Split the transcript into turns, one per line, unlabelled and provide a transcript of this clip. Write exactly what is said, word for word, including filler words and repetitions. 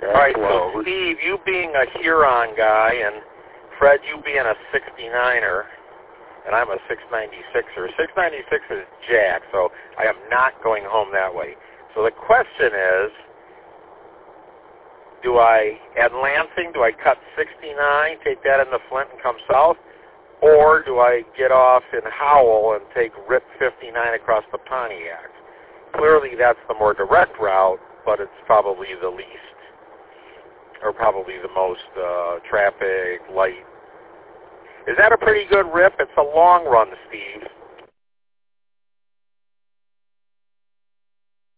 All
right,
well.
so Steve, you being a Huron guy, and Fred, you being a sixty-niner, and I'm a six ninety-sixer. six ninety-six is Jack, so I am not going home that way. So the question is, do I, at Lansing, do I cut sixty-nine, take that into Flint and come south, or do I get off in Howell and take R I P fifty-nine across the Pontiac? Clearly that's the more direct route, but it's probably the least, or probably the most uh, traffic light. Is that a pretty good R I P? It's a long run, Steve.